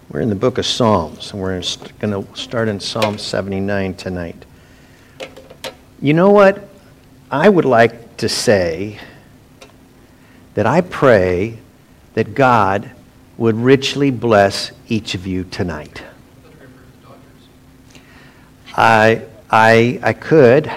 We're in the book of Psalms, and we're going to start in Psalm 79 tonight. You know what? I would like to say that I pray that God would richly bless each of you tonight. I could.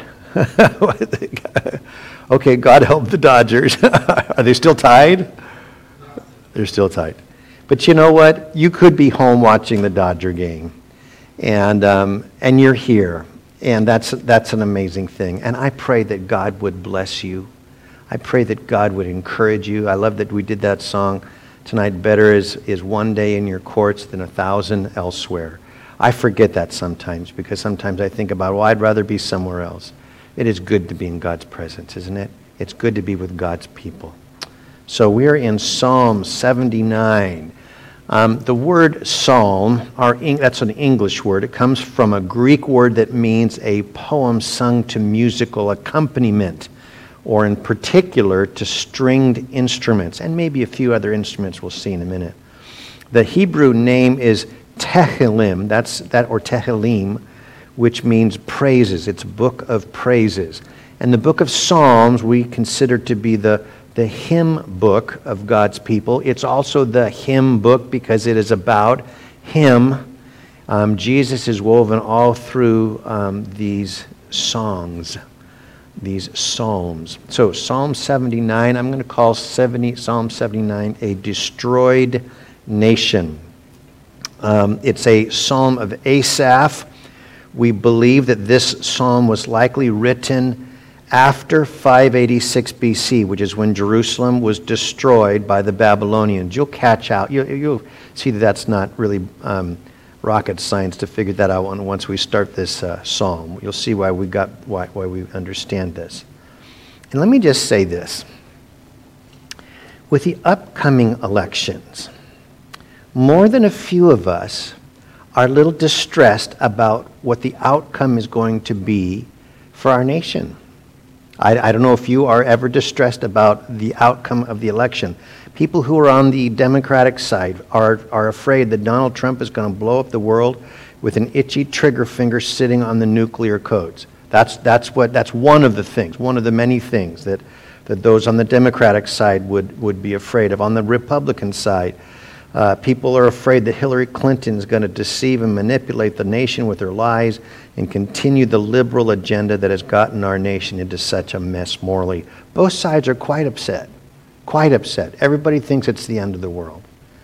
Okay, God help the Dodgers. Are they still tied? They're still tied. But you know what? You could be home watching the Dodger game, and you're here, and that's an amazing thing. And I pray that God would bless you. I pray that God would encourage you. I love that we did that song tonight. Better is one day in your courts than 1,000 elsewhere. I forget that sometimes because sometimes I think about, well, I'd rather be somewhere else. It is good to be in God's presence, isn't it? It's good to be with God's people. So we're in Psalm 79. The word psalm, that's an English word. It comes from a Greek word that means a poem sung to musical accompaniment, or in particular to stringed instruments, and maybe a few other instruments we'll see in a minute. The Hebrew name is Tehillim, or Tehillim, which means praises. It's a book of praises. And the book of Psalms we consider to be the hymn book of God's people. It's also the hymn book because it is about Him. Jesus is woven all through these songs, these psalms. So Psalm 79, I'm going to call Psalm 79 a destroyed nation. It's a psalm of Asaph. We believe that this psalm was likely written after 586 BC, which is when Jerusalem was destroyed by the Babylonians. You'll catch out. You'll see that that's not really rocket science to figure that out once we start this psalm. You'll see why we understand this. And let me just say this. With the upcoming elections, more than a few of us are a little distressed about what the outcome is going to be for our nation. I don't know if you are ever distressed about the outcome of the election. People who are on the Democratic side are afraid that Donald Trump is going to blow up the world with an itchy trigger finger sitting on the nuclear codes. That's one of the things, one of the many things that those on the Democratic side would be afraid of. On the Republican side, people are afraid that Hillary Clinton is going to deceive and manipulate the nation with her lies and continue the liberal agenda that has gotten our nation into such a mess morally. Both sides are quite upset. Quite upset. Everybody thinks it's the end of the world.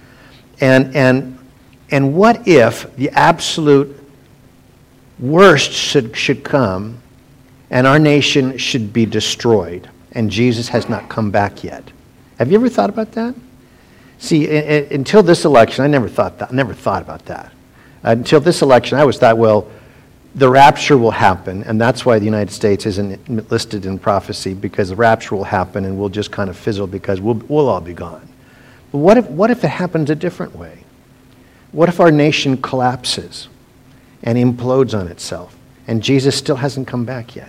And what if the absolute worst should come and our nation should be destroyed and Jesus has not come back yet? Have you ever thought about that? See, until this election, I never thought about that. Until this election, I always thought, well, the rapture will happen, and that's why the United States isn't listed in prophecy, because the rapture will happen and we'll just kind of fizzle because we'll all be gone. But what if it happens a different way? What if our nation collapses and implodes on itself, and Jesus still hasn't come back yet?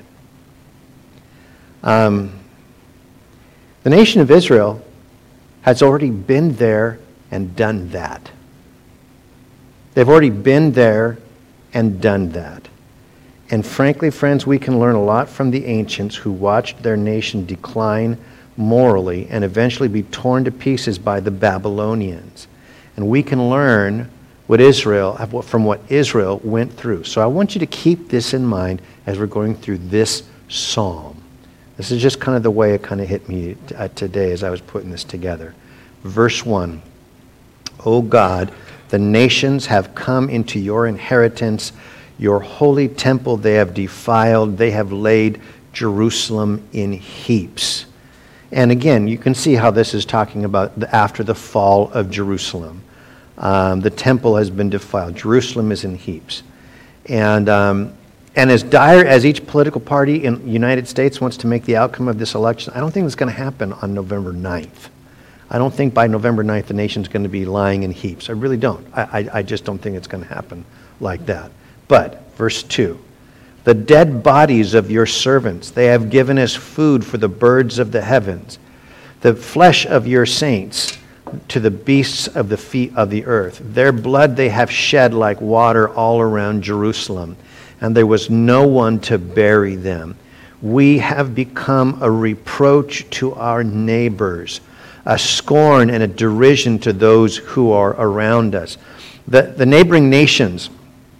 The nation of Israel has already been there and done that. They've already been there and done that. And frankly, friends, we can learn a lot from the ancients who watched their nation decline morally and eventually be torn to pieces by the Babylonians. And we can learn from what Israel went through. So I want you to keep this in mind as we're going through this psalm. This is just kind of the way it kind of hit me today as I was putting this together. Verse 1, O God, the nations have come into your inheritance. Your holy temple they have defiled. They have laid Jerusalem in heaps. And again, you can see how this is talking about after the fall of Jerusalem. The temple has been defiled. Jerusalem is in heaps. And as dire as each political party in the United States wants to make the outcome of this election, I don't think it's going to happen on November 9th. I don't think by November 9th the nation's going to be lying in heaps. I really don't. I just don't think it's going to happen like that. But, verse 2, the dead bodies of your servants, they have given us food for the birds of the heavens. The flesh of your saints, to the beasts of the feet of the earth. Their blood they have shed like water all around Jerusalem, and there was no one to bury them. We have become a reproach to our neighbors, a scorn and a derision to those who are around us. The neighboring nations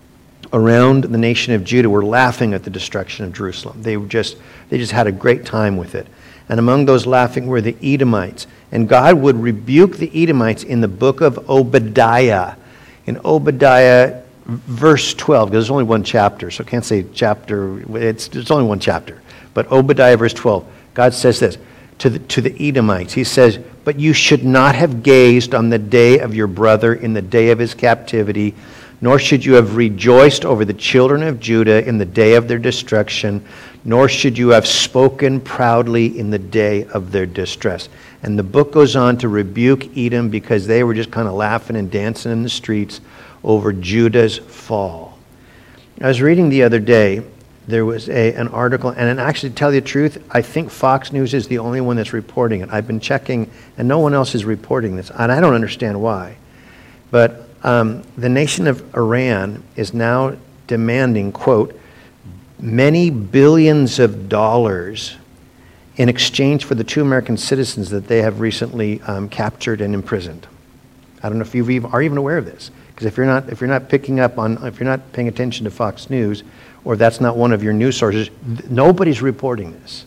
around the nation of Judah were laughing at the destruction of Jerusalem. They just had a great time with it. And among those laughing were the Edomites. And God would rebuke the Edomites in the book of Obadiah. In Obadiah, verse 12, because there's only one chapter, so I can't say chapter, it's only one chapter. But Obadiah, verse 12, God says this to the Edomites. He says, "But you should not have gazed on the day of your brother in the day of his captivity, nor should you have rejoiced over the children of Judah in the day of their destruction, nor should you have spoken proudly in the day of their distress." And the book goes on to rebuke Edom because they were just kind of laughing and dancing in the streets over Judah's fall. I was reading the other day, there was an article, and actually, to tell you the truth, I think Fox News is the only one that's reporting it. I've been checking, and no one else is reporting this, and I don't understand why. But the nation of Iran is now demanding, quote, many billions of dollars in exchange for the 2 American citizens that they have recently captured and imprisoned. I don't know if you are even aware of this, because if you're not picking up on, if you're not paying attention to Fox News, or that's not one of your news sources, nobody's reporting this.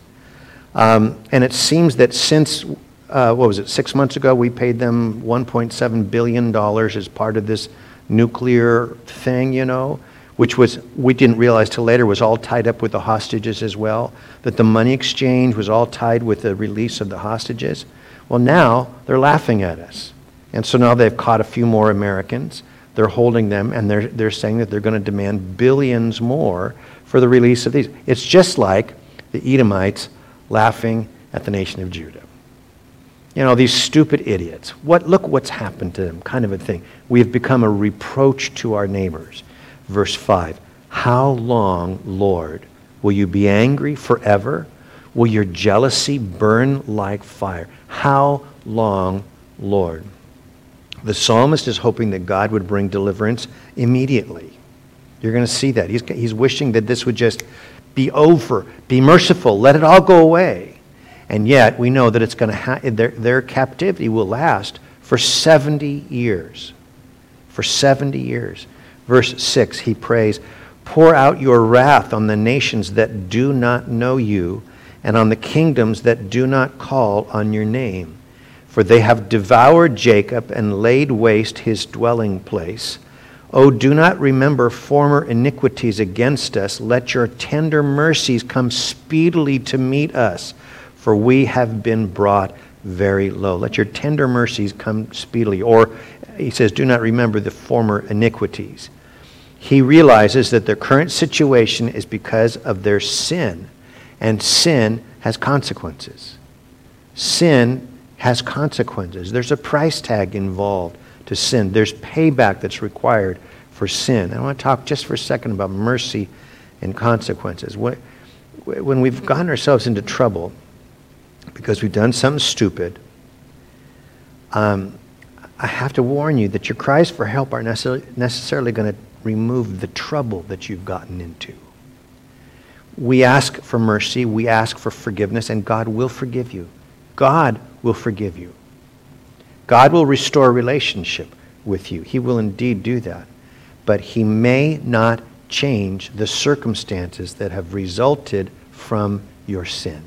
And it seems that since, 6 months ago, we paid them $1.7 billion as part of this nuclear thing, which we didn't realize till later was all tied up with the hostages as well, that the money exchange was all tied with the release of the hostages. Well, now they're laughing at us. And so now they've caught a few more Americans. They're holding them, and they're saying that they're going to demand billions more for the release of these. It's just like the Edomites laughing at the nation of Judah. These stupid idiots. Look what's happened to them, kind of a thing. We have become a reproach to our neighbors. Verse 5, how long, Lord, will you be angry forever? Will your jealousy burn like fire? How long, Lord? The psalmist is hoping that God would bring deliverance immediately. You're going to see that. He's wishing that this would just be over, be merciful, let it all go away. And yet we know that it's going to their captivity will last for 70 years. For 70 years. Verse 6, he prays, pour out your wrath on the nations that do not know you, and on the kingdoms that do not call on your name. For they have devoured Jacob and laid waste his dwelling place. Oh, do not remember former iniquities against us. Let your tender mercies come speedily to meet us, for we have been brought very low. Let your tender mercies come speedily. Or he says, do not remember the former iniquities. He realizes that their current situation is because of their sin, and sin has consequences. Sin has consequences. There's a price tag involved to sin. There's payback that's required for sin. I want to talk just for a second about mercy and consequences. When we've gotten ourselves into trouble because we've done something stupid, I have to warn you that your cries for help aren't necessarily going to remove the trouble that you've gotten into. We ask for mercy, we ask for forgiveness, and God will forgive you. God will forgive you. God will restore a relationship with you. He will indeed do that. But he may not change the circumstances that have resulted from your sin.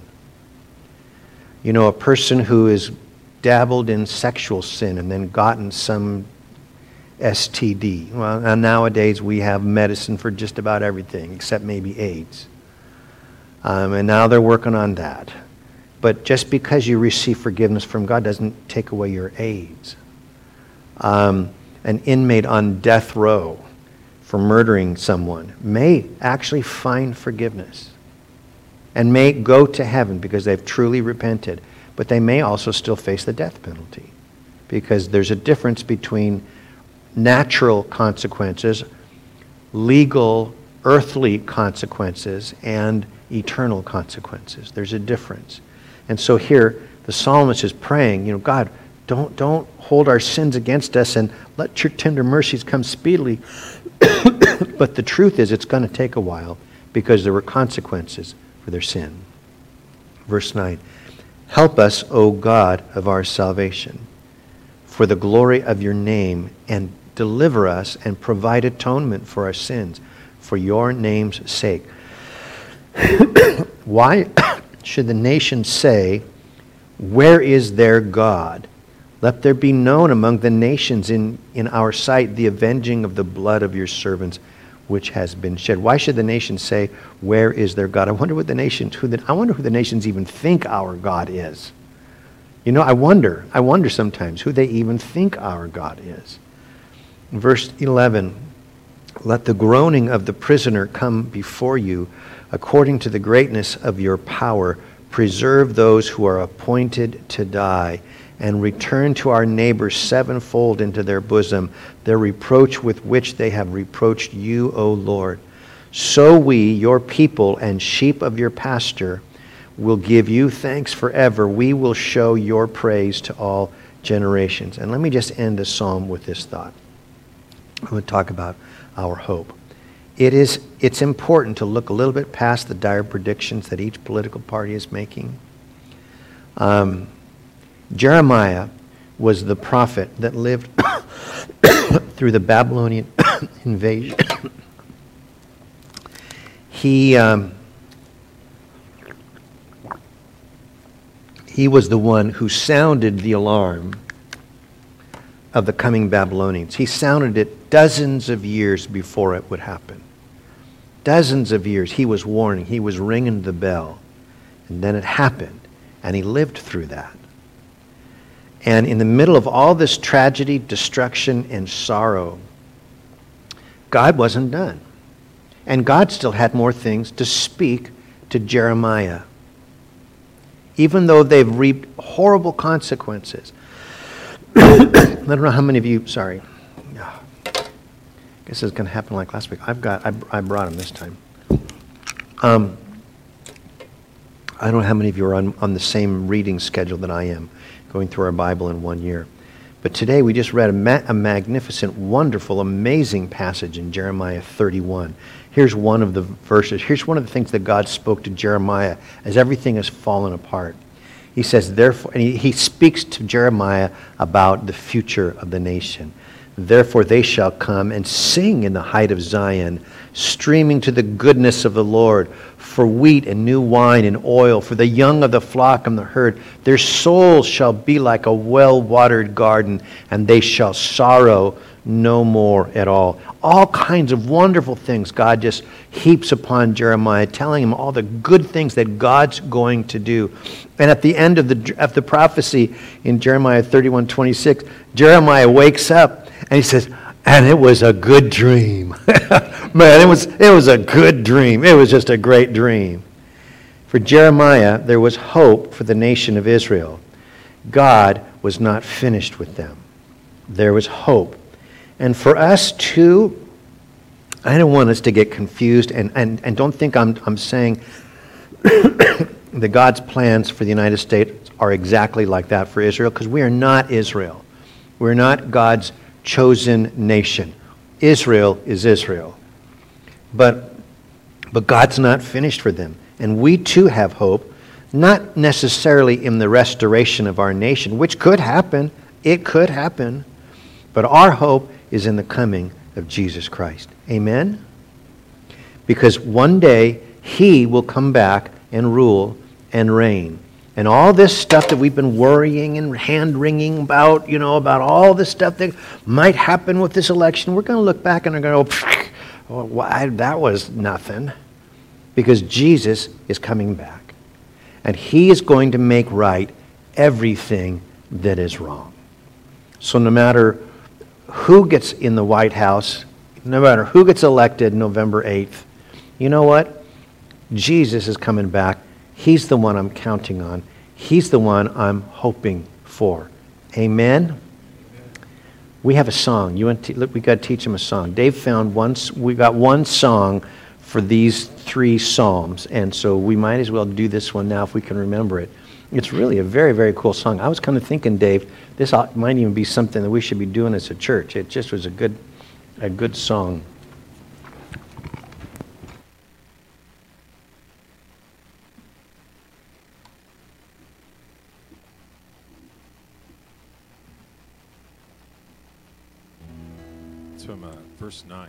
A person who has dabbled in sexual sin and then gotten some STD. Well, nowadays we have medicine for just about everything except maybe AIDS. And now they're working on that. But just because you receive forgiveness from God doesn't take away your AIDS. An inmate on death row for murdering someone may actually find forgiveness and may go to heaven because they've truly repented. But they may also still face the death penalty because there's a difference between natural consequences, legal, earthly consequences, and eternal consequences. There's a difference. And so here, the psalmist is praying, God, Don't hold our sins against us, and let your tender mercies come speedily. But the truth is, it's going to take a while, because there were consequences for their sin. Verse 9, help us, O God of our salvation, for the glory of your name, and deliver us and provide atonement for our sins, for your name's sake. Why should the nations say, where is their God? Let there be known among the nations in our sight the avenging of the blood of your servants, which has been shed. Why should the nations say, where is their God? I wonder what the nations, I wonder who the nations even think our God is. You know, I wonder sometimes who they even think our God is. Verse 11, let the groaning of the prisoner come before you, according to the greatness of your power. Preserve those who are appointed to die, and return to our neighbors sevenfold into their bosom their reproach with which they have reproached you, O Lord. So we, your people and sheep of your pasture, will give you thanks forever. We will show your praise to all generations. And let me just end the psalm with this thought. I'm going to talk about our hope. It's important to look a little bit past the dire predictions that each political party is making. Jeremiah was the prophet that lived through the Babylonian invasion. He was the one who sounded the alarm of the coming Babylonians. He sounded it dozens of years before it would happen. Dozens of years he was warning, he was ringing the bell. And then it happened, and he lived through that. And in the middle of all this tragedy, destruction, and sorrow, God wasn't done. And God still had more things to speak to Jeremiah. Even though they've reaped horrible consequences. I don't know how many of you, sorry. I guess it's going to happen like last week. I brought them this time. I don't know how many of you are on the same reading schedule that I am, going through our Bible in 1 year. But today we just read a magnificent, wonderful, amazing passage in Jeremiah 31. Here's one of the verses. Here's one of the things that God spoke to Jeremiah as everything has fallen apart. He says, therefore, and he speaks to Jeremiah about the future of the nation. Therefore they shall come and sing in the height of Zion, streaming to the goodness of the Lord, for wheat and new wine and oil, for the young of the flock and the herd. Their souls shall be like a well-watered garden, and they shall sorrow no more at all. All kinds of wonderful things God just heaps upon Jeremiah, telling him all the good things that God's going to do. And at the end of the prophecy in Jeremiah 31:26, Jeremiah wakes up and he says, and it was a good dream. Man, it was a good dream. It was just a great dream. For Jeremiah, there was hope for the nation of Israel. God was not finished with them. There was hope. And for us too, I don't want us to get confused and don't think I'm saying that God's plans for the United States are exactly like that for Israel, because we are not Israel. We're not God's chosen nation. Israel is Israel. But God's not finished for them. And we too have hope, not necessarily in the restoration of our nation, which could happen. It could happen. But our hope is in the coming of Jesus Christ. Amen? Because one day He will come back and rule and reign. And all this stuff that we've been worrying and hand-wringing about, about all this stuff that might happen with this election, we're going to look back and we're going to go, that was nothing. Because Jesus is coming back. And He is going to make right everything that is wrong. So no matter who gets in the White House, no matter who gets elected November 8th, you know what? Jesus is coming back. He's the one I'm counting on. He's the one I'm hoping for. Amen? We have a song. We got to teach him a song. Dave found we got one song for these 3 psalms, and so we might as well do this one now if we can remember it. It's really a very, very cool song. I was kind of thinking, Dave, this might even be something that we should be doing as a church. It just was a good song. It's from verse 9.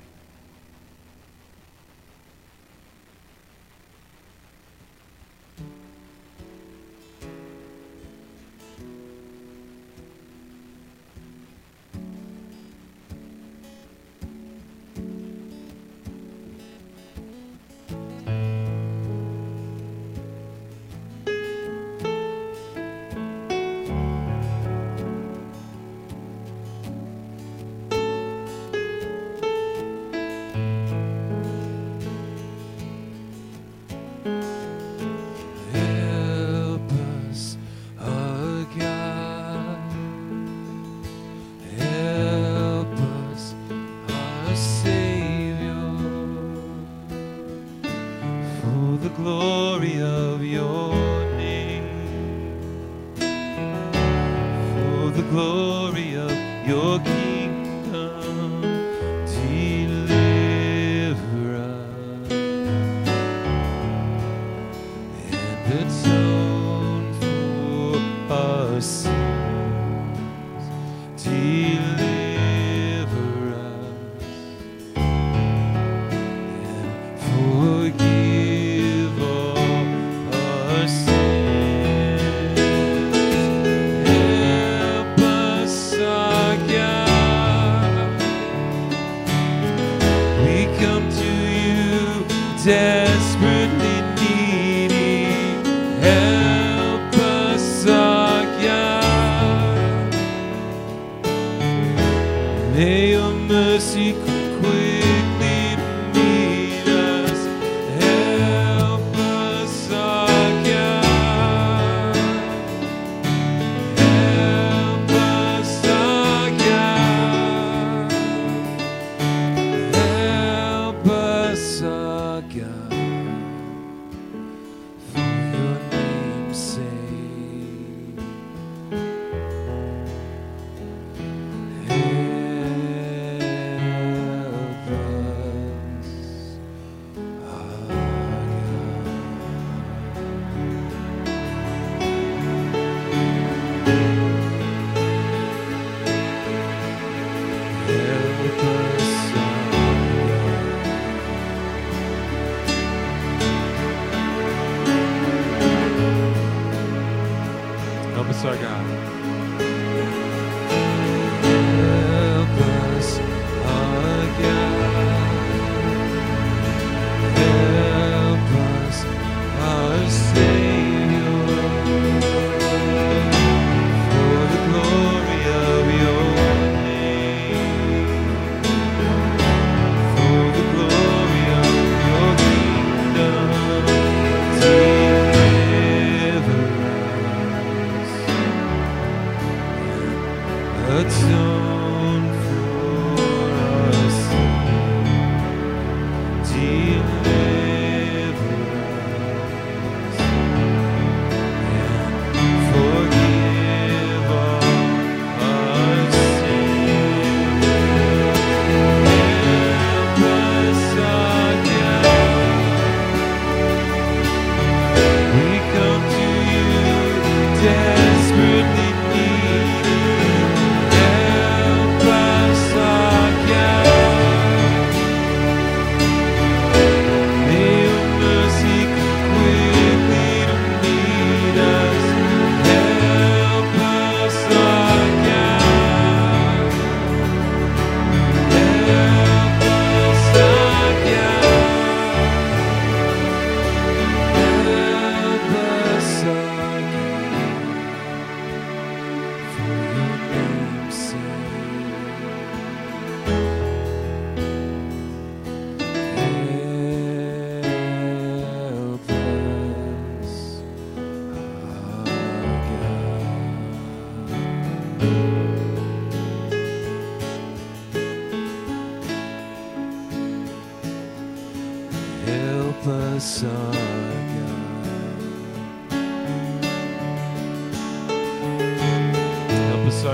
help us, our God.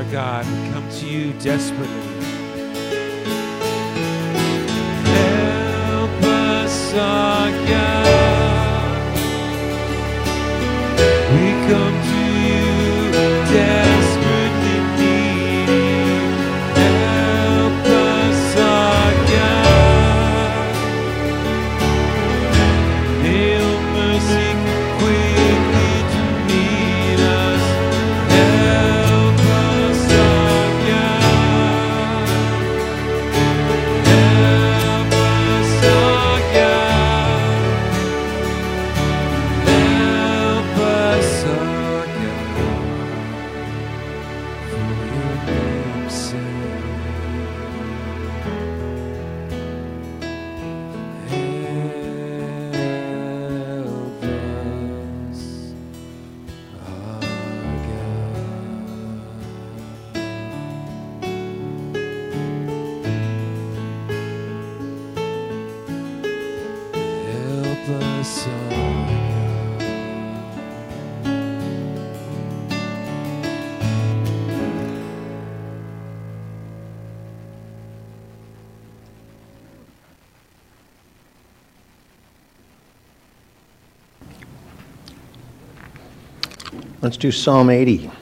our God. We come to you desperately. Help us, our God. We come to you desperately needing. Help us, our God. May your mercy come quickly to meet us. Help us, our God. Help us, our God. Help us, our God. For your name's sake. Help us, our God. Help us, our God. Let's do Psalm 80.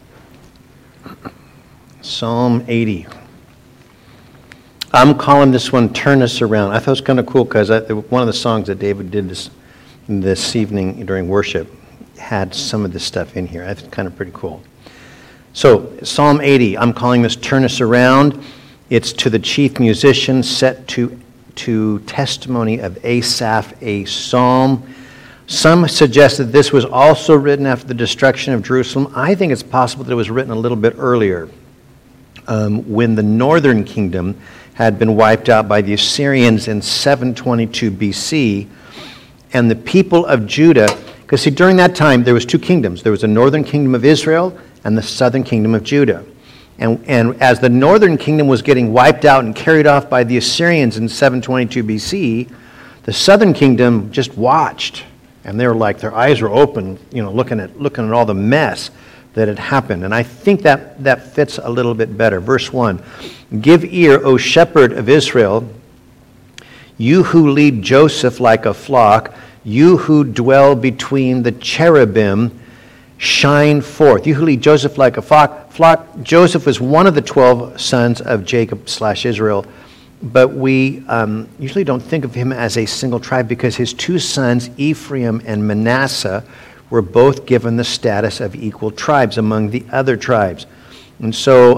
Psalm 80. I'm calling this one Turn Us Around. I thought it was kind of cool because one of the songs that David did this evening during worship had some of this stuff in here. I think it's kind of pretty cool. So, Psalm 80, I'm calling this Turn Us Around. It's to the chief musician, set to testimony of Asaph, a psalm. Some suggest that this was also written after the destruction of Jerusalem. I think it's possible that it was written a little bit earlier, when the northern kingdom had been wiped out by the Assyrians in 722 BC, and the people of Judah, because see, during that time there was two kingdoms. There was the northern kingdom of Israel and the southern kingdom of Judah. And as the northern kingdom was getting wiped out and carried off by the Assyrians in 722 BC, the southern kingdom just watched. And they were like, their eyes were open, looking at all the mess that had happened. And I think that fits a little bit better. Verse 1, give ear, O shepherd of Israel, you who lead Joseph like a flock, you who dwell between the cherubim, shine forth. You who lead Joseph like a flock. Joseph was one of the 12 sons of Jacob/Israel. But we usually don't think of him as a single tribe because his two sons, Ephraim and Manasseh, were both given the status of equal tribes among the other tribes. And so,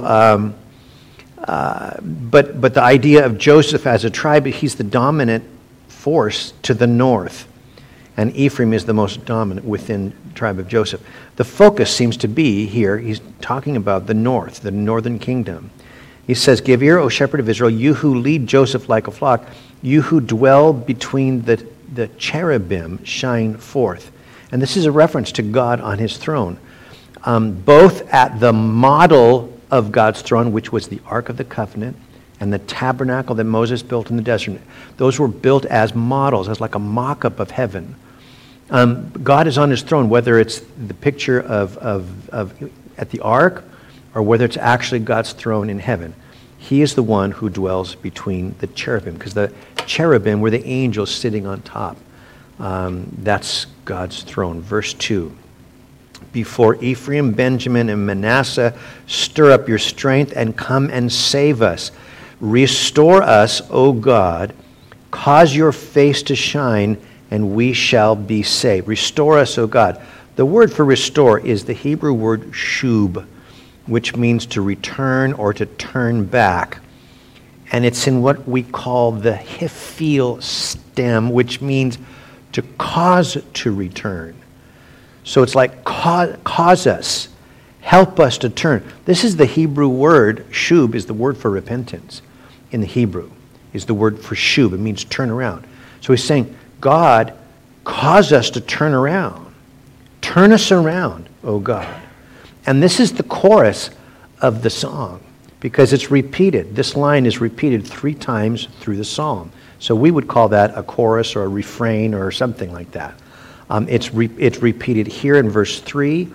but the idea of Joseph as a tribe, he's the dominant force to the north. And Ephraim is the most dominant within the tribe of Joseph. The focus seems to be here, he's talking about the north, the northern kingdom. He says, give ear, O shepherd of Israel, you who lead Joseph like a flock, you who dwell between the cherubim, shine forth. And this is a reference to God on his throne. Both at the model of God's throne, which was the Ark of the Covenant, and the tabernacle that Moses built in the desert. Those were built as models, as like a mock-up of heaven. God is on his throne, whether it's the picture of at the Ark, or whether it's actually God's throne in heaven. He is the one who dwells between the cherubim, because the cherubim were the angels sitting on top. That's God's throne. Verse 2, before Ephraim, Benjamin, and Manasseh, stir up your strength and come and save us. Restore us, O God, cause your face to shine, and we shall be saved. Restore us, O God. The word for restore is the Hebrew word shub, which means to return or to turn back. And it's in what we call the hiphil stem, which means to cause to return. So it's like cause us, help us to turn. This is the Hebrew word, shub is the word for repentance in the Hebrew, is the word for shub. It means turn around. So he's saying, God, cause us to turn around. Turn us around, O God. And this is the chorus of the song because it's repeated. This line is repeated 3 times through the psalm. So we would call that a chorus or a refrain or something like that. It's repeated here in verse 3,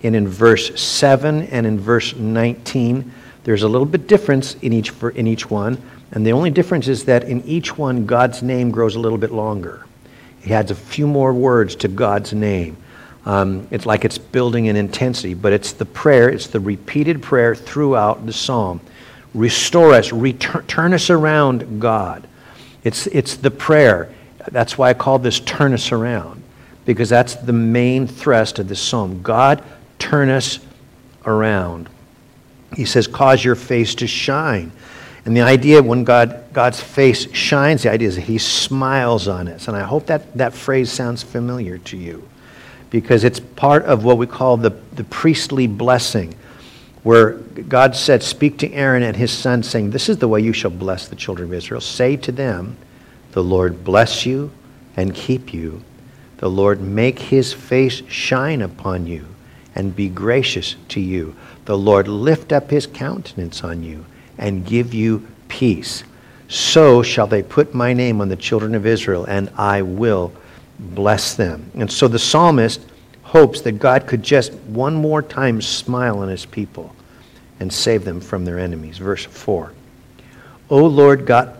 And in verse 7 and in verse 19, there's a little bit difference in each one. And the only difference is that in each one, God's name grows a little bit longer. He adds a few more words to God's name. It's like it's building in intensity, but it's the prayer, it's the repeated prayer throughout the psalm. Restore us, turn us around, God. It's the prayer. That's why I call this turn us around, because that's the main thrust of this psalm. God, turn us around. He says, cause your face to shine. And the idea when God's face shines, the idea is that he smiles on us. And I hope that phrase sounds familiar to you, because it's part of what we call the priestly blessing, where God said, speak to Aaron and his son, saying, this is the way you shall bless the children of Israel. Say to them, the Lord bless you and keep you. The Lord make his face shine upon you and be gracious to you. The Lord lift up his countenance on you and give you peace. So shall they put my name on the children of Israel, and I will bless them. And so the psalmist hopes that God could just one more time smile on his people and save them from their enemies. Verse 4. O Lord God,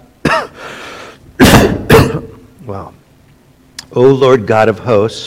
wow. O Lord God of hosts,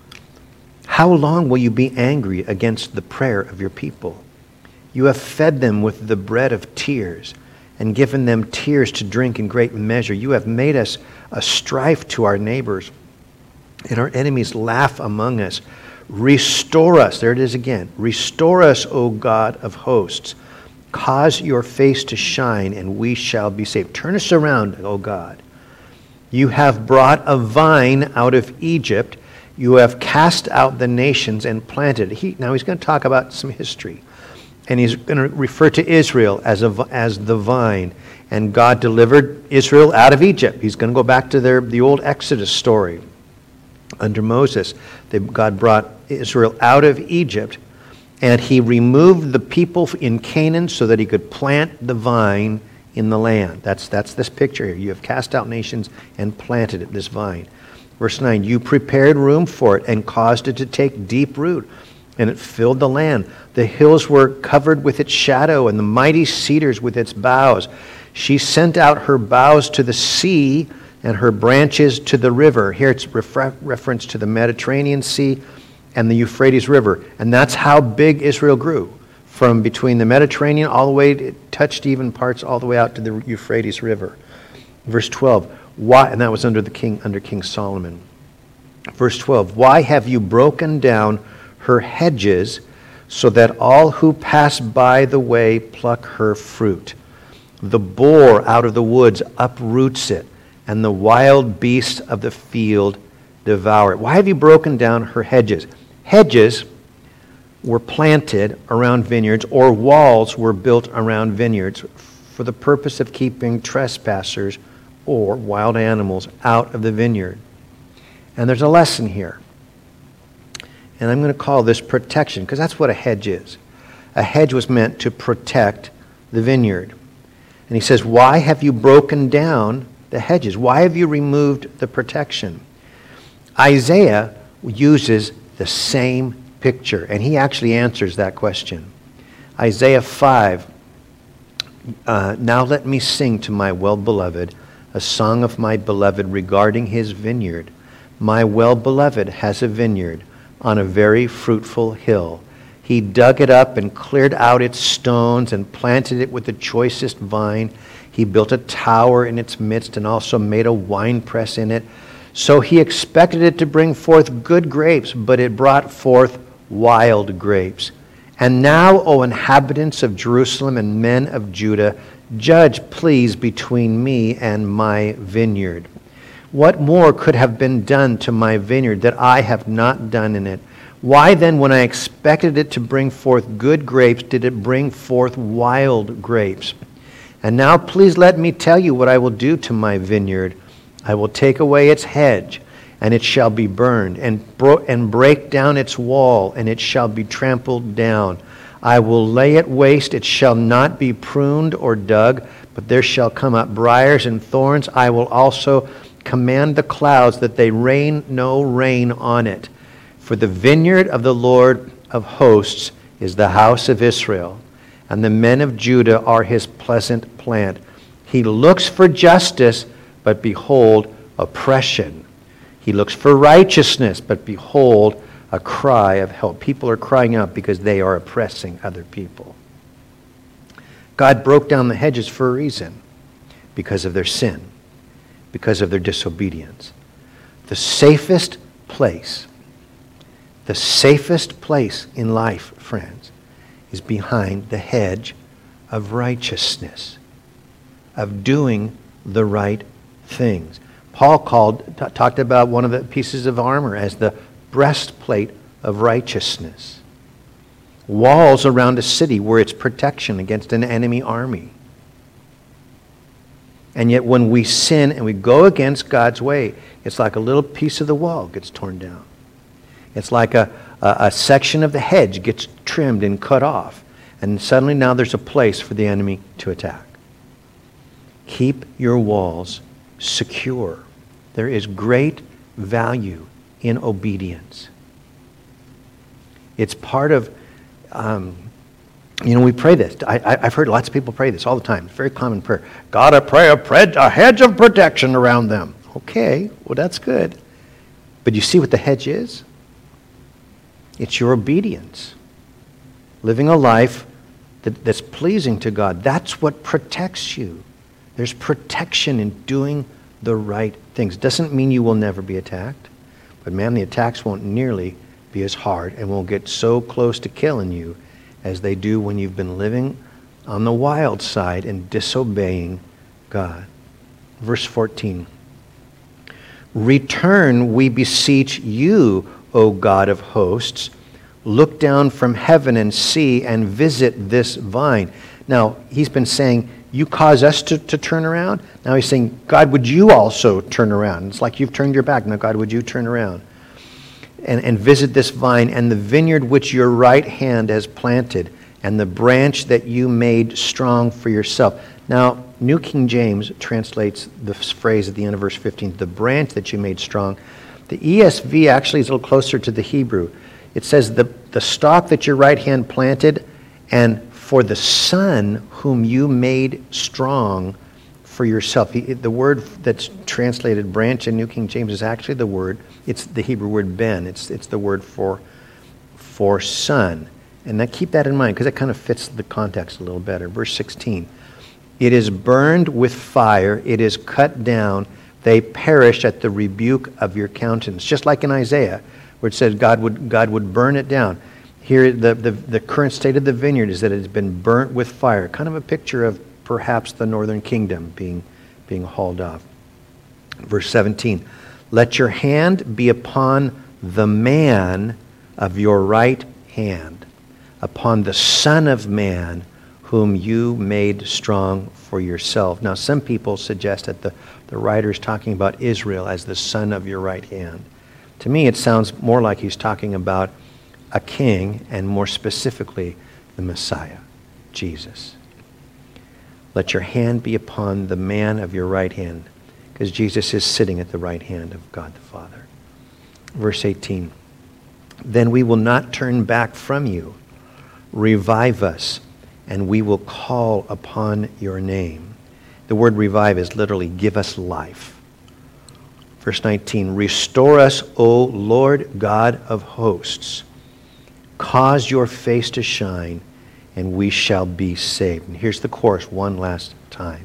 how long will you be angry against the prayer of your people? You have fed them with the bread of tears and given them tears to drink in great measure. You have made us a strife to our neighbors, and our enemies laugh among us. Restore us. There it is again. Restore us, O God of hosts. Cause your face to shine, and we shall be saved. Turn us around, O God. You have brought a vine out of Egypt. You have cast out the nations and planted. Now he's going to talk about some history. And he's going to refer to Israel as the vine. And God delivered Israel out of Egypt. He's going to go back to the old Exodus story. Under Moses, God brought Israel out of Egypt, and he removed the people in Canaan so that he could plant the vine in the land. That's this picture here. You have cast out nations and planted it, this vine. Verse 9, you prepared room for it and caused it to take deep root, and it filled the land. The hills were covered with its shadow, and the mighty cedars with its boughs. She sent out her boughs to the sea, and her branches to the river. Here it's reference to the Mediterranean Sea and the Euphrates River. And that's how big Israel grew. From between the Mediterranean all the way, it touched even parts all the way out to the Euphrates River. Verse 12, why, and that was under King Solomon. Verse 12, why have you broken down her hedges so that all who pass by the way pluck her fruit? The boar out of the woods uproots it, and the wild beasts of the field devour it. Why have you broken down her hedges? Hedges were planted around vineyards, or walls were built around vineyards for the purpose of keeping trespassers or wild animals out of the vineyard. And there's a lesson here. And I'm going to call this protection, because that's what a hedge is. A hedge was meant to protect the vineyard. And he says, why have you broken down the hedges? Why have you removed the protection? Isaiah uses the same picture, and he actually answers that question. Isaiah 5, now let me sing to my well-beloved a song of my beloved regarding his vineyard. My well-beloved has a vineyard on a very fruitful hill. He dug it up and cleared out its stones and planted it with the choicest vine. He built a tower in its midst and also made a winepress in it. So he expected it to bring forth good grapes, but it brought forth wild grapes. And now, O inhabitants of Jerusalem and men of Judah, judge, please, between me and my vineyard. What more could have been done to my vineyard that I have not done in it? Why then, when I expected it to bring forth good grapes, did it bring forth wild grapes? And now please let me tell you what I will do to my vineyard. I will take away its hedge, and it shall be burned, and break down its wall, and it shall be trampled down. I will lay it waste, it shall not be pruned or dug, but there shall come up briars and thorns. I will also command the clouds that they rain no rain on it. For the vineyard of the Lord of hosts is the house of Israel, and the men of Judah are his pleasant plant. He looks for justice, but behold, oppression. He looks for righteousness, but behold, a cry of help. People are crying out because they are oppressing other people. God broke down the hedges for a reason, because of their sin, because of their disobedience. The safest place in life, friends, is behind the hedge of righteousness, of doing the right things. Paul talked about one of the pieces of armor as the breastplate of righteousness. Walls around a city were its protection against an enemy army. And yet when we sin and we go against God's way, it's like a little piece of the wall gets torn down. It's like a section of the hedge gets trimmed and cut off. And suddenly now there's a place for the enemy to attack. Keep your walls secure. There is great value in obedience. It's part of, we pray this. I've heard lots of people pray this all the time. It's a very common prayer. God, I pray a hedge of protection around them. Okay, well that's good. But you see what the hedge is? It's your obedience. Living a life that's pleasing to God. That's what protects you. There's protection in doing the right things. Doesn't mean you will never be attacked. But man, the attacks won't nearly be as hard and won't get so close to killing you as they do when you've been living on the wild side and disobeying God. Verse 14. Return, we beseech you, O God of hosts. Look down from heaven and see and visit this vine. Now, he's been saying, you cause us to turn around. Now he's saying, God, would you also turn around? It's like you've turned your back. Now, God, would you turn around? And visit this vine and the vineyard which your right hand has planted and the branch that you made strong for yourself. Now, New King James translates the phrase at the end of verse 15, the branch that you made strong. The ESV actually is a little closer to the Hebrew. It says the stalk that your right hand planted and for the son whom you made strong for yourself. The word that's translated branch in New King James is actually the word, it's the Hebrew word ben. It's the word for son. And keep that in mind because it kind of fits the context a little better. Verse 16. It is burned with fire. It is cut down. They perish at the rebuke of your countenance. Just like in Isaiah where it said God would burn it down. Here the current state of the vineyard is that it has been burnt with fire. Kind of a picture of perhaps the northern kingdom being hauled off. Verse 17. Let your hand be upon the man of your right hand, upon the Son of Man whom you made strong for yourself. Now, some people suggest that the writer is talking about Israel as the son of your right hand. To me, it sounds more like he's talking about a king, and more specifically, the Messiah, Jesus. Let your hand be upon the man of your right hand, because Jesus is sitting at the right hand of God the Father. Verse 18, then we will not turn back from you. Revive us, and we will call upon your name. The word revive is literally give us life. Verse 19, restore us, O Lord God of hosts. Cause your face to shine, and we shall be saved. And here's the chorus one last time.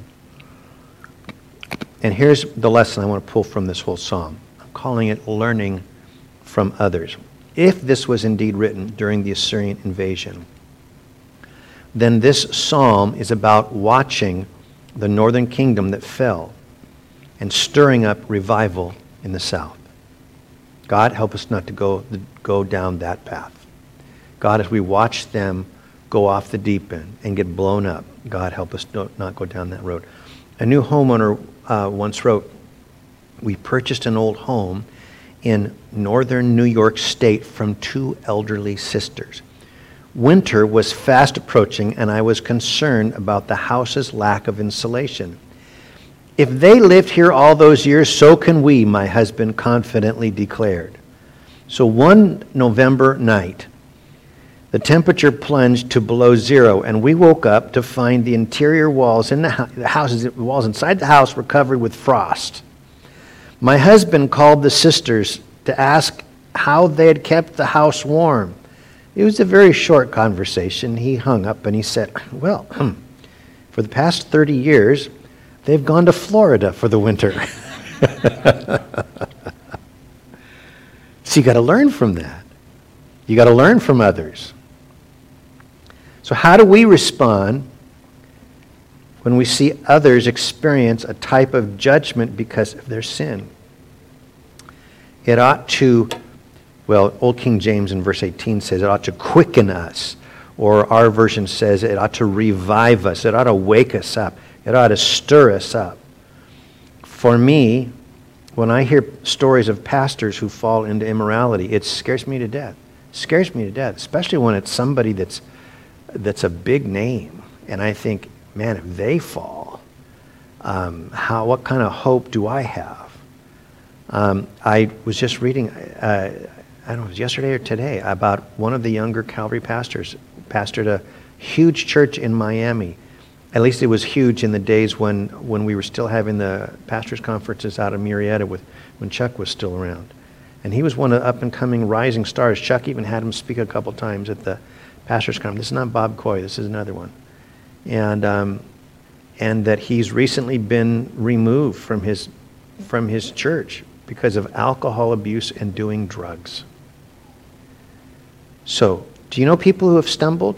And here's the lesson I want to pull from this whole psalm. I'm calling it learning from others. If this was indeed written during the Assyrian invasion, then this psalm is about watching the northern kingdom that fell and stirring up revival in the south. God, help us not to go down that path. God, as we watch them go off the deep end and get blown up, God, help us not go down that road. A new homeowner once wrote, we purchased an old home in northern New York State from two elderly sisters. Winter was fast approaching, and I was concerned about the house's lack of insulation. If they lived here all those years, so can we, my husband confidently declared. So one November night, The temperature plunged to below zero, and we woke up to find the interior walls in the walls inside the house were covered with frost. My husband called the sisters to ask how they had kept the house warm. It was a very short conversation. He hung up and he said, well, for the past 30 years, they've gone to Florida for the winter. So you got to learn from that. You got to learn from others. So how do we respond when we see others experience a type of judgment because of their sin? It ought to, well, Old King James in verse 18 says it ought to quicken us. Or our version says it ought to revive us. It ought to wake us up. It ought to stir us up. For me, when I hear stories of pastors who fall into immorality, it scares me to death. It scares me to death, especially when it's somebody that's a big name. And I think, man, if they fall, what kind of hope do I have? I was just reading, I don't know, it was yesterday or today, about one of the younger Calvary pastors, pastored a huge church in Miami. At least it was huge in the days when we were still having the pastors' conferences out of Murrieta when Chuck was still around. And he was one of the up-and-coming rising stars. Chuck even had him speak a couple times at the pastors' conference. This is not Bob Coy. This is another one. And that he's recently been removed from his church because of alcohol abuse and doing drugs. So, do you know people who have stumbled?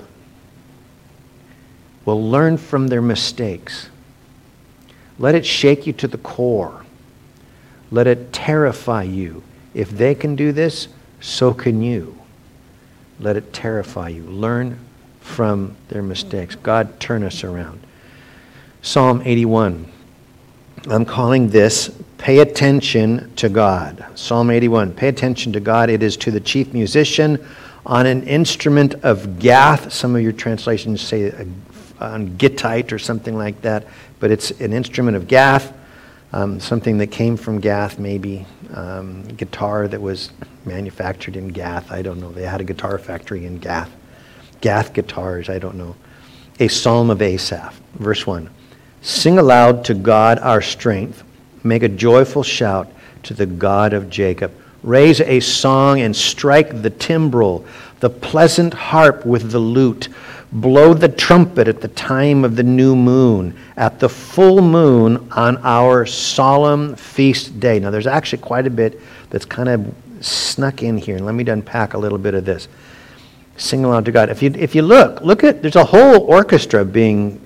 Well, learn from their mistakes. Let it shake you to the core. Let it terrify you. If they can do this, so can you. Let it terrify you. Learn from their mistakes. God, turn us around. Psalm 81. I'm calling this, pay attention to God. Psalm 81, pay attention to God. It is to the chief musician on an instrument of Gath. Some of your translations say on Gittite or something like that, but it's an instrument of Gath, something that came from Gath maybe, guitar that was manufactured in Gath. I don't know. They had a guitar factory in Gath. Gath guitars, I don't know. A psalm of Asaph, verse 1. Sing aloud to God our strength. Make a joyful shout to the God of Jacob. Raise a song and strike the timbrel, the pleasant harp with the lute. Blow the trumpet at the time of the new moon, at the full moon on our solemn feast day. Now, there's actually quite a bit that's kind of snuck in here. And let me unpack a little bit of this. Sing aloud to God. If you look at, there's a whole orchestra being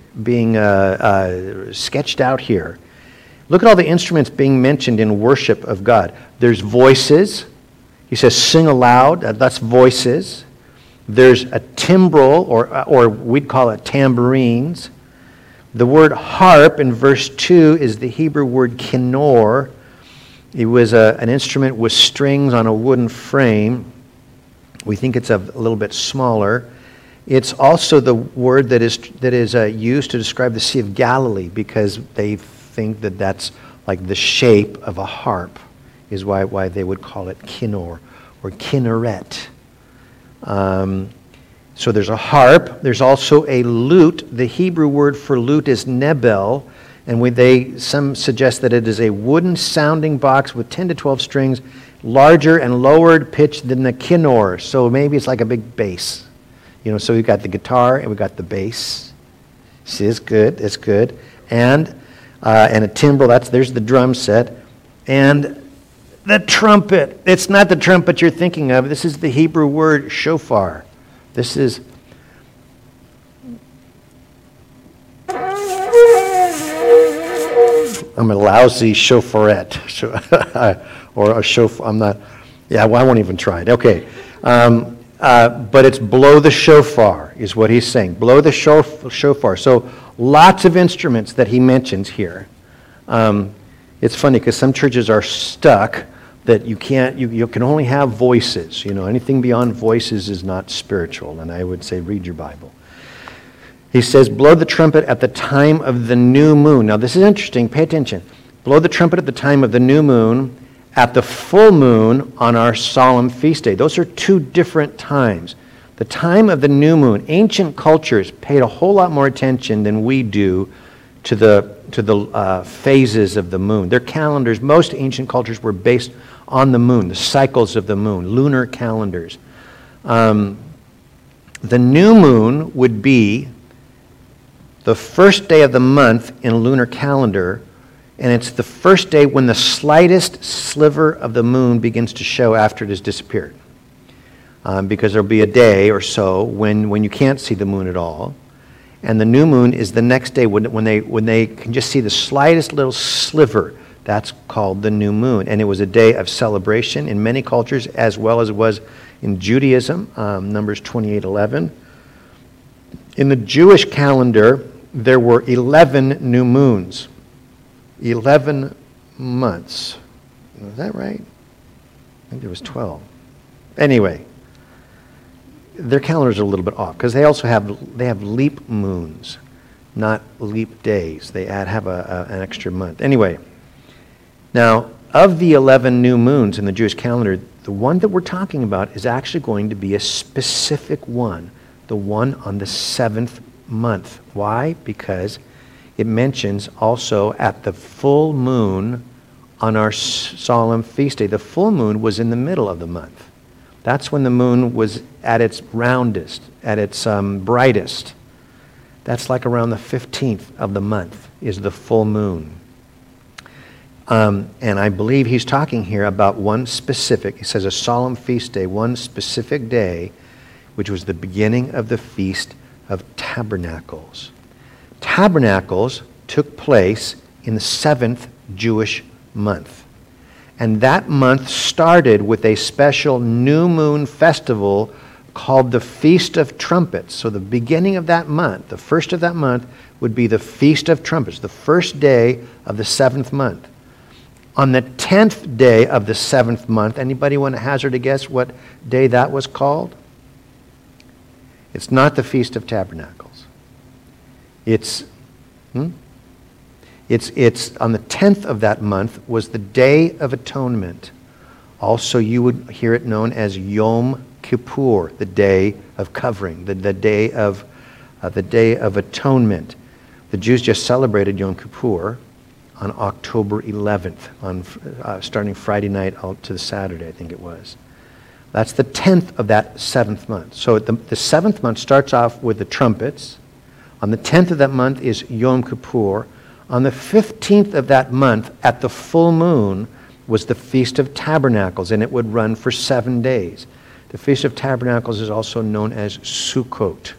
sketched out here. Look at all the instruments being mentioned in worship of God. There's voices. He says, sing aloud. That's voices. There's a timbrel, or we'd call it tambourines. The word harp in verse 2 is the Hebrew word kinnor. It was an instrument with strings on a wooden frame. We think it's a little bit smaller. It's also the word that is used to describe the Sea of Galilee, because they think that that's like the shape of a harp, is why they would call it kinnor or kinneret. So there's a harp. There's also a lute. The Hebrew word for lute is nebel, and some suggest that it is a wooden sounding box with 10 to 12 strings, larger and lowered pitch than the kinnor. So maybe it's like a big bass. So we've got the guitar and we've got the bass. See, it's good. It's good. And a timbrel. There's the drum set. And the trumpet. It's not the trumpet you're thinking of. This is the Hebrew word shofar. This is... I'm a lousy shofarette. Or a shofar. I'm not... Yeah, well, I won't even try it. Okay. But it's blow the shofar is what he's saying. Blow the shofar. So lots of instruments that he mentions here. It's funny because some churches are stuck that you can only have voices. Anything beyond voices is not spiritual. And I would say read your Bible. He says, blow the trumpet at the time of the new moon. Now this is interesting. Pay attention. Blow the trumpet at the time of the new moon, at the full moon on our solemn feast day. Those are two different times. The time of the new moon. Ancient cultures paid a whole lot more attention than we do to the phases of the moon. Their calendars, most ancient cultures were based on the moon, the cycles of the moon, lunar calendars. The new moon would be the first day of the month in a lunar calendar, and it's the first day when the slightest sliver of the moon begins to show after it has disappeared. Because there'll be a day or so when you can't see the moon at all. And the new moon is the next day when they can just see the slightest little sliver. That's called the new moon. And it was a day of celebration in many cultures, as well as it was in Judaism, Numbers 28:11. In the Jewish calendar, there were 11 new moons. 11 months. Was that right? I think there was 12. Anyway, their calendars are a little bit off because they also have leap moons, not leap days. They have an extra month. Anyway, now of the 11 new moons in the Jewish calendar, the one that we're talking about is actually going to be a specific one, the one on the 7th month. Why? Because it mentions also at the full moon on our solemn feast day. The full moon was in the middle of the month. That's when the moon was at its roundest, at its brightest. That's like around the 15th of the month is the full moon. And I believe he's talking here about one specific, he says a solemn feast day, one specific day, which was the beginning of the Feast of Tabernacles. Tabernacles took place in the 7th Jewish month. And that month started with a special new moon festival called the Feast of Trumpets. So the beginning of that month, the first of that month, would be the Feast of Trumpets, the first day of the 7th month. On the 10th day of the 7th month, anybody want to hazard a guess what day that was called? It's not the Feast of Tabernacles. It's on the 10th of that month was the Day of Atonement. Also, you would hear it known as Yom Kippur, the Day of Covering, the Day of Atonement. The Jews just celebrated Yom Kippur on October 11th, starting Friday night out to the Saturday, I think it was. That's the 10th of that 7th month. So the 7th month starts off with the trumpets. On the 10th of that month is Yom Kippur. On the 15th of that month, at the full moon, was the Feast of Tabernacles, and it would run for 7 days. The Feast of Tabernacles is also known as Sukkot.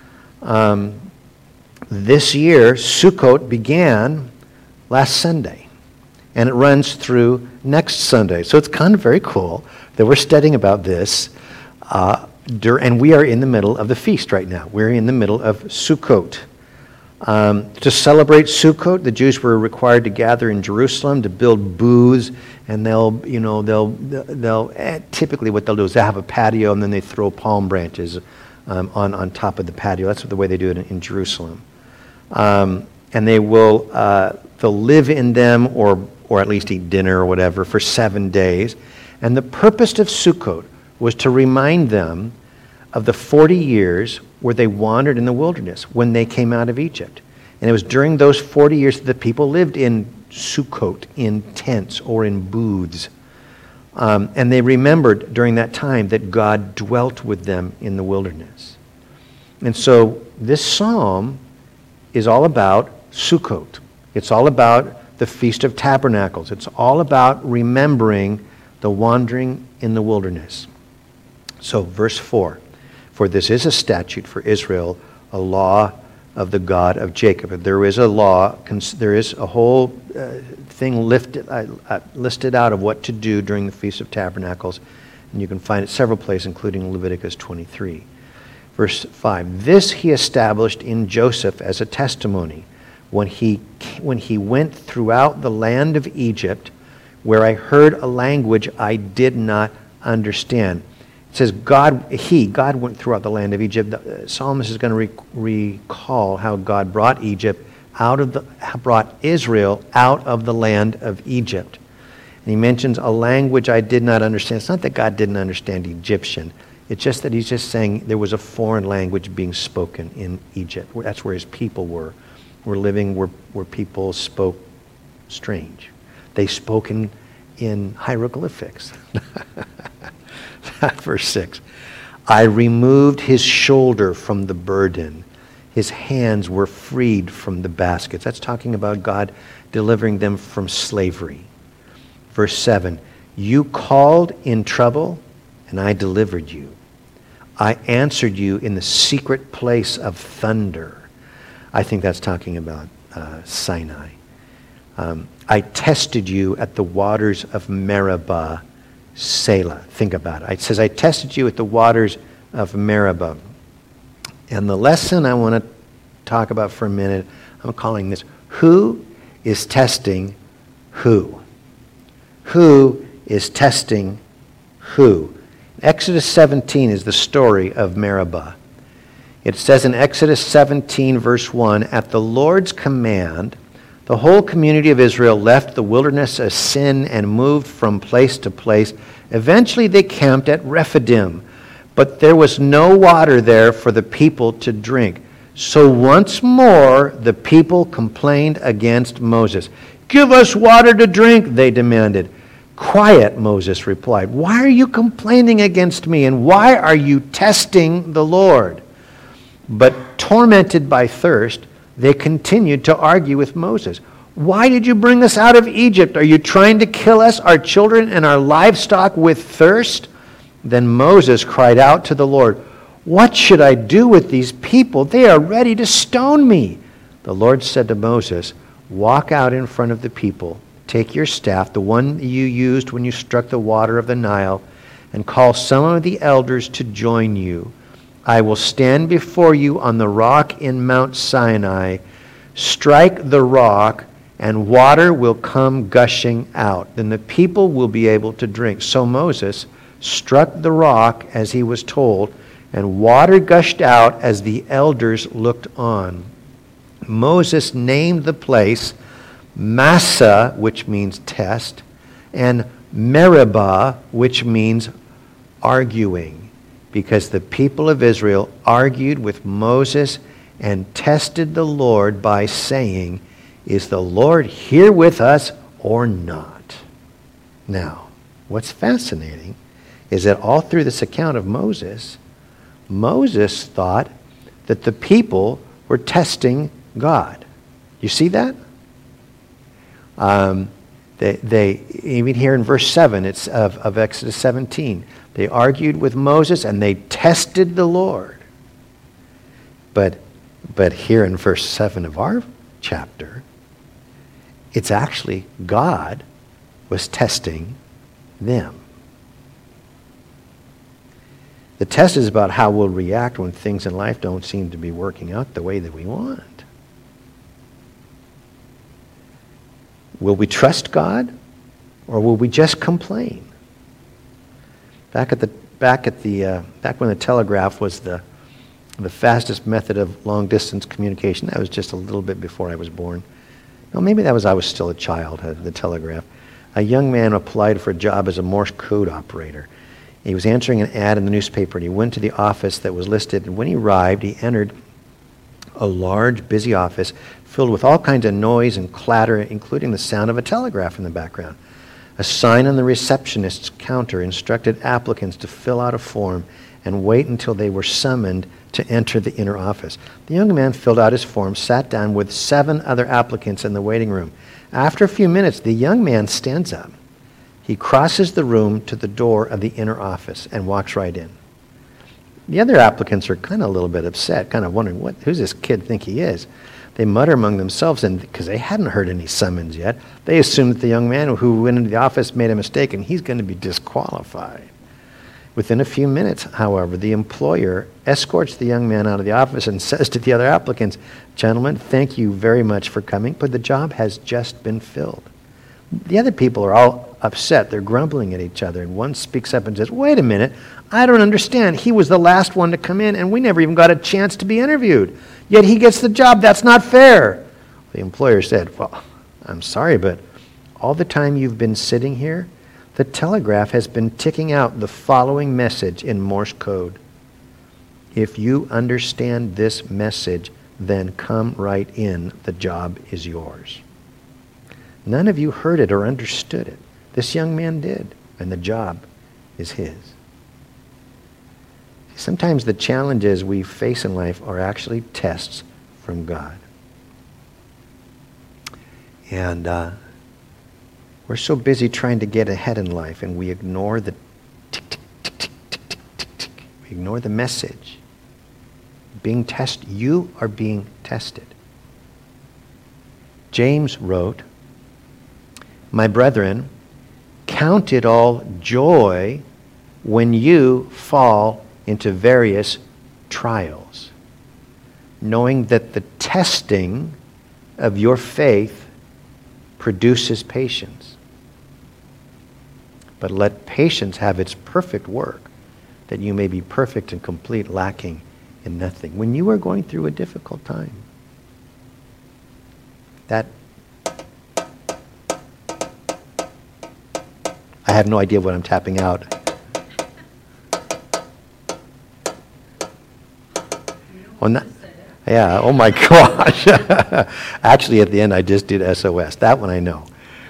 This year, Sukkot began last Sunday, and it runs through next Sunday. So it's kind of very cool that we're studying about this, and we are in the middle of the feast right now. We're in the middle of Sukkot. To celebrate Sukkot, the Jews were required to gather in Jerusalem to build booths, and typically what they'll do is they have a patio, and then they throw palm branches on top of the patio. That's the way they do it in Jerusalem. And they'll live in them, or at least eat dinner or whatever, for 7 days. And the purpose of Sukkot was to remind them of the 40 years where they wandered in the wilderness when they came out of Egypt. And it was during those 40 years that the people lived in Sukkot, in tents or in booths. And they remembered during that time that God dwelt with them in the wilderness. And so this psalm is all about Sukkot. It's all about the Feast of Tabernacles. It's all about remembering the wandering in the wilderness. So verse 4. For this is a statute for Israel, a law of the God of Jacob. There is a law, there is a whole thing listed out of what to do during the Feast of Tabernacles. And you can find it several places, including Leviticus 23. Verse 5, this he established in Joseph as a testimony when he went throughout the land of Egypt, where I heard a language I did not understand. It says God went throughout the land of Egypt. The psalmist is going to recall how God brought Israel out of the land of Egypt. And he mentions a language I did not understand. It's not that God didn't understand Egyptian. It's just that he's just saying there was a foreign language being spoken in Egypt. That's where his people were living where people spoke strange. They spoke in hieroglyphics. Verse 6. I removed his shoulder from the burden. His hands were freed from the baskets. That's talking about God delivering them from slavery. Verse 7. You called in trouble, and I delivered you. I answered you in the secret place of thunder. I think that's talking about Sinai. I tested you at the waters of Meribah, Selah. Think about it. It says, I tested you at the waters of Meribah. And the lesson I want to talk about for a minute, I'm calling this, who is testing who? Who is testing who? Exodus 17 is the story of Meribah. It says in Exodus 17, verse 1, at the Lord's command, the whole community of Israel left the wilderness of Sin and moved from place to place. Eventually they camped at Rephidim, but there was no water there for the people to drink. So once more the people complained against Moses. Give us water to drink, they demanded. Quiet, Moses replied. Why are you complaining against me, and why are you testing the Lord? But tormented by thirst, they continued to argue with Moses. Why did you bring us out of Egypt? Are you trying to kill us, our children, and our livestock with thirst? Then Moses cried out to the Lord, what should I do with these people? They are ready to stone me. The Lord said to Moses, walk out in front of the people. Take your staff, the one you used when you struck the water of the Nile, and call some of the elders to join you. I will stand before you on the rock in Mount Sinai. Strike the rock, and water will come gushing out. Then the people will be able to drink. So Moses struck the rock as he was told, and water gushed out as the elders looked on. Moses named the place Massah, which means test, and Meribah, which means arguing, because the people of Israel argued with Moses and tested the Lord by saying, is the Lord here with us or not? Now, what's fascinating is that all through this account of Moses, Moses thought that the people were testing God. You see that? They even here in verse 7 it's of Exodus 17. They argued with Moses and they tested the Lord. But here in verse 7 of our chapter, it's actually God was testing them. The test is about how we'll react when things in life don't seem to be working out the way that we want. Will we trust God, or will we just complain? Back when the telegraph was the fastest method of long-distance communication, that was just a little bit before I was born. No, maybe I was still a child, the telegraph. A young man applied for a job as a Morse code operator. He was answering an ad in the newspaper, and he went to the office that was listed, and when he arrived, he entered a large, busy office filled with all kinds of noise and clatter, including the sound of a telegraph in the background. A sign on the receptionist's counter instructed applicants to fill out a form and wait until they were summoned to enter the inner office. The young man filled out his form, sat down with 7 other applicants in the waiting room. After a few minutes, the young man stands up. He crosses the room to the door of the inner office and walks right in. The other applicants are kind of a little bit upset, kind of wondering, who's this kid think he is? They mutter among themselves, and because they hadn't heard any summons yet, they assumed that the young man who went into the office made a mistake and he's going to be disqualified. Within a few minutes, however, the employer escorts the young man out of the office and says to the other applicants, gentlemen, thank you very much for coming, but the job has just been filled. The other people are all upset. They're grumbling at each other, and one speaks up and says, wait a minute, I don't understand. He was the last one to come in, and we never even got a chance to be interviewed. Yet he gets the job. That's not fair. The employer said, well, I'm sorry, but all the time you've been sitting here, The telegraph has been ticking out the following message in Morse code. If you understand this message, then come right in. The job is yours. None of you heard it or understood it. This young man did, and the job is his. Sometimes the challenges we face in life are actually tests from God. And we're so busy trying to get ahead in life, and we ignore the tick, tick, tick, tick, tick, tick, tick, tick. We ignore the message. Being tested. You are being tested. James wrote, "My brethren, count it all joy when you fall into various trials, knowing that the testing of your faith produces patience. But let patience have its perfect work, that you may be perfect and complete, lacking in nothing." When you are going through a difficult time, I have no idea what I'm tapping out. Oh, yeah, oh my gosh. Actually, at the end, I just did SOS. That one I know.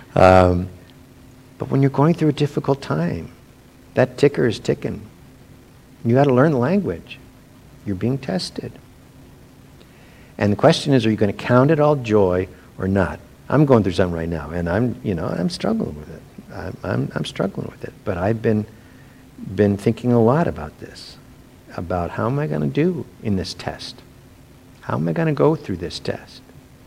But when you're going through a difficult time, that ticker is ticking. You got to learn the language. You're being tested. And the question is, are you going to count it all joy or not? I'm going through something right now, and I'm struggling with it. I'm struggling with it. But I've been thinking a lot about this, about how am I going to do in this test? How am I going to go through this test?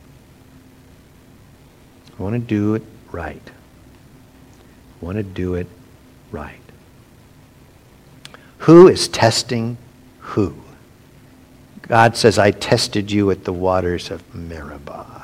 I want to do it right. I want to do it right. Who is testing who? God says, I tested you at the waters of Meribah.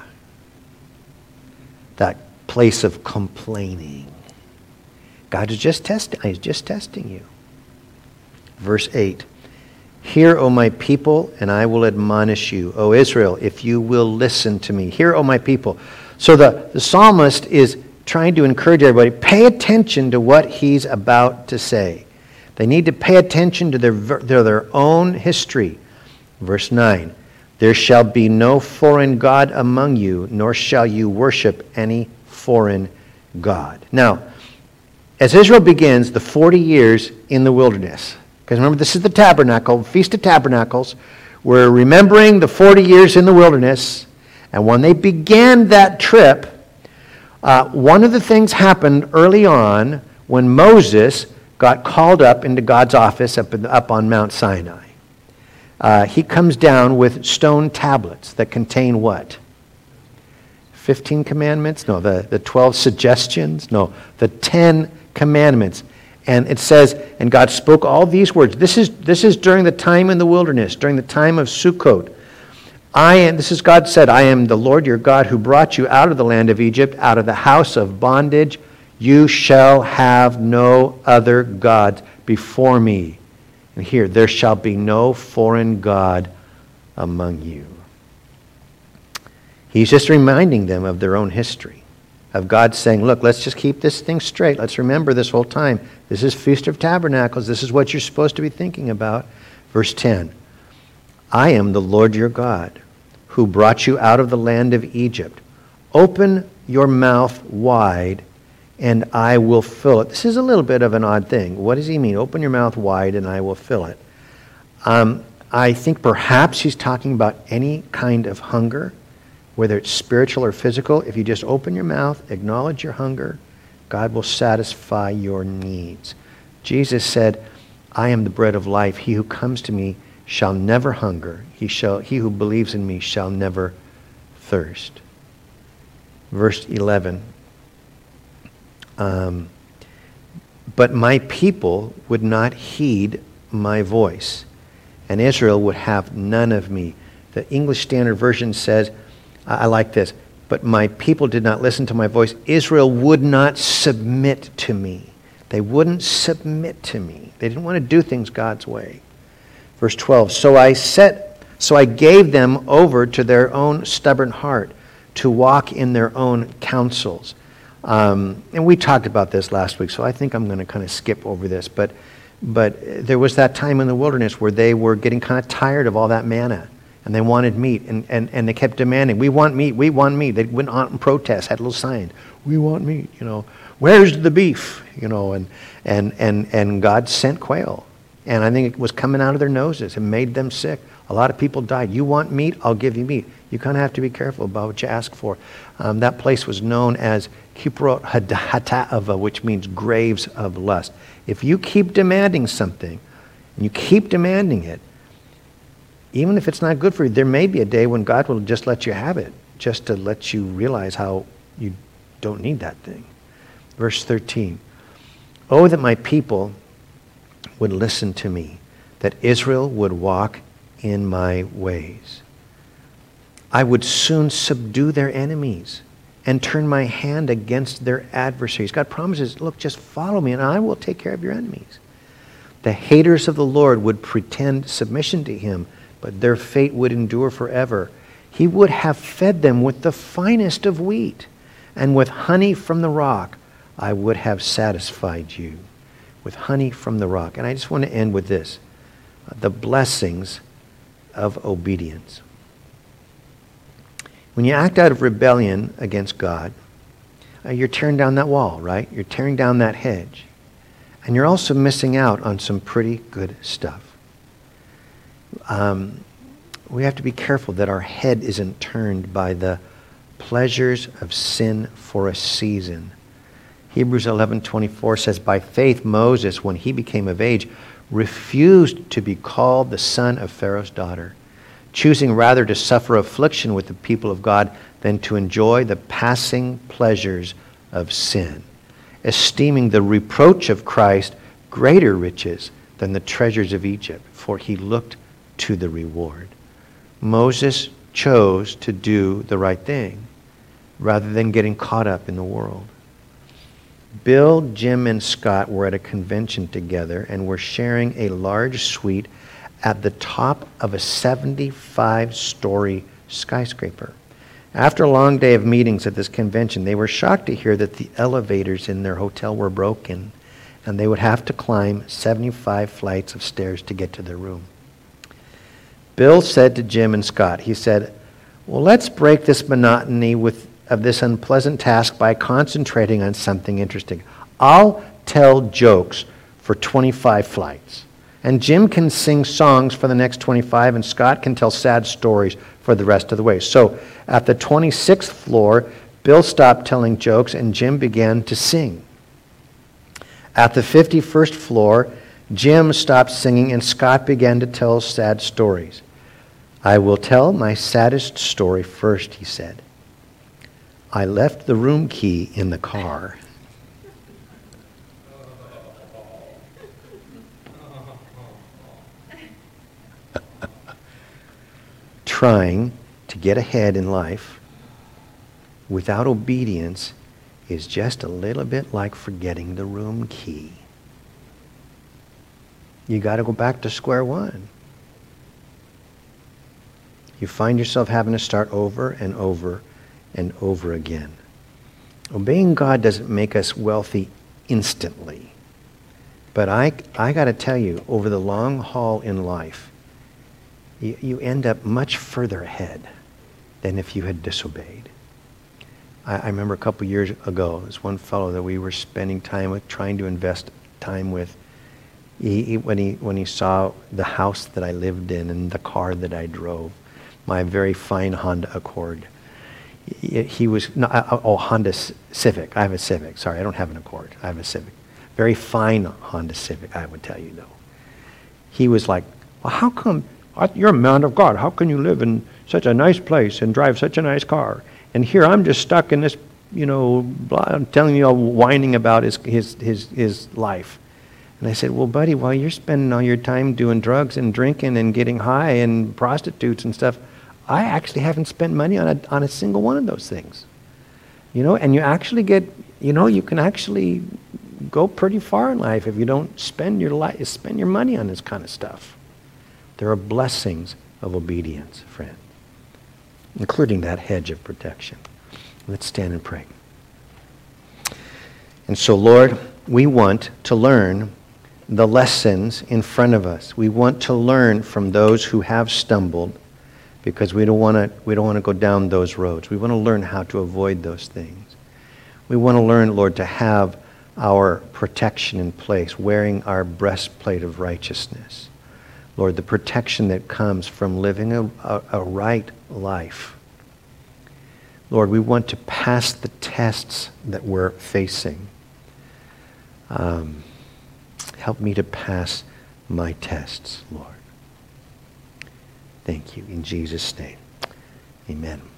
That place of complaining. God is just testing. He's just testing you. Verse 8. Hear, O my people, and I will admonish you. O Israel, if you will listen to me. Hear, O my people. So the psalmist is trying to encourage everybody, pay attention to what he's about to say. They need to pay attention to their own history. Verse 9. There shall be no foreign god among you, nor shall you worship any foreign god. Now, as Israel begins the 40 years in the wilderness, because remember, this is the tabernacle, Feast of Tabernacles. We're remembering the 40 years in the wilderness. And when they began that trip, one of the things happened early on when Moses got called up into God's office up on Mount Sinai. He comes down with stone tablets that contain what? 15 commandments? No, the 12 suggestions? No, the 10 commandments. And it says, and God spoke all these words. This is during the time in the wilderness, during the time of Sukkot. This is God said, I am the Lord your God who brought you out of the land of Egypt, out of the house of bondage. You shall have no other gods before me. And here, there shall be no foreign god among you. He's just reminding them of their own history. Of God saying, look, let's just keep this thing straight. Let's remember this whole time. This is Feast of Tabernacles. This is what you're supposed to be thinking about. Verse 10. I am the Lord your God, who brought you out of the land of Egypt. Open your mouth wide, and I will fill it. This is a little bit of an odd thing. What does he mean? Open your mouth wide, and I will fill it. I think perhaps he's talking about any kind of hunger, whether it's spiritual or physical. If you just open your mouth, acknowledge your hunger, God will satisfy your needs. Jesus said, I am the bread of life. He who comes to me shall never hunger. He who believes in me shall never thirst. Verse 11. But my people would not heed my voice, and Israel would have none of me. The English Standard Version says, I like this, but my people did not listen to my voice. Israel would not submit to me. They wouldn't submit to me. They didn't want to do things God's way. Verse 12, so I gave them over to their own stubborn heart, to walk in their own counsels. And we talked about this last week, so I think I'm going to kind of skip over this. But there was that time in the wilderness where they were getting kind of tired of all that manna, and they wanted meat, and they kept demanding, we want meat, we want meat. They went out and protest, had a little sign, we want meat, where's the beef, and God sent quail. And I think it was coming out of their noses and made them sick. A lot of people died. You want meat? I'll give you meat. You kind of have to be careful about what you ask for. That place was known as Kiprot Hata'ava, which means graves of lust. If you keep demanding something, and you keep demanding it, even if it's not good for you, there may be a day when God will just let you have it, just to let you realize how you don't need that thing. Verse 13, oh, that my people would listen to me, that Israel would walk in my ways. I would soon subdue their enemies and turn my hand against their adversaries. God promises, look, just follow me and I will take care of your enemies. The haters of the Lord would pretend submission to him, but their fate would endure forever. He would have fed them with the finest of wheat, and with honey from the rock I would have satisfied you. With honey from the rock. And I just want to end with this. The blessings of obedience. When you act out of rebellion against God, you're tearing down that wall, right? You're tearing down that hedge. And you're also missing out on some pretty good stuff. We have to be careful that our head isn't turned by the pleasures of sin for a season. Hebrews 11:24 says, by faith Moses, when he became of age, refused to be called the son of Pharaoh's daughter, choosing rather to suffer affliction with the people of God than to enjoy the passing pleasures of sin, esteeming the reproach of Christ greater riches than the treasures of Egypt, for he looked to the reward. Moses chose to do the right thing rather than getting caught up in the world. Bill, Jim, and Scott were at a convention together and were sharing a large suite at the top of a 75-story skyscraper. After a long day of meetings at this convention, they were shocked to hear that the elevators in their hotel were broken and they would have to climb 75 flights of stairs to get to their room. Bill said to Jim and Scott, he said, well, let's break this monotony of this unpleasant task by concentrating on something interesting. I'll tell jokes for 25 flights. And Jim can sing songs for the next 25, and Scott can tell sad stories for the rest of the way. So at the 26th floor, Bill stopped telling jokes and Jim began to sing. At the 51st floor, Jim stopped singing and Scott began to tell sad stories. I will tell my saddest story first, he said. I left the room key in the car. Trying to get ahead in life without obedience is just a little bit like forgetting the room key. You got to go back to square one. You find yourself having to start over and over and over again. Obeying God doesn't make us wealthy instantly. But I got to tell you, over the long haul in life, you end up much further ahead than if you had disobeyed. I remember a couple years ago, there's one fellow that we were spending time with, trying to invest time with. When he saw the house that I lived in and the car that I drove, my very fine Honda Accord. He was, Honda Civic. I have a Civic. Sorry, I don't have an Accord. I have a Civic. Very fine Honda Civic, I would tell you, though. He was like, well, how come, you're a man of God. How can you live in such a nice place and drive such a nice car? And here I'm just stuck in this, I'm telling you, whining about his life. And I said, well, buddy, while you're spending all your time doing drugs and drinking and getting high and prostitutes and stuff, I actually haven't spent money on a single one of those things. And you actually get, you can actually go pretty far in life if you don't spend your money on this kind of stuff. There are blessings of obedience, friend, including that hedge of protection. Let's stand and pray. And so, Lord, we want to learn the lessons in front of us. We want to learn from those who have stumbled, because we don't want to go down those roads. We want to learn how to avoid those things. We want to learn, Lord, to have our protection in place, wearing our breastplate of righteousness. Lord, the protection that comes from living a right life. Lord, we want to pass the tests that we're facing. Help me to pass my tests, Lord. Thank you. In Jesus' name, amen.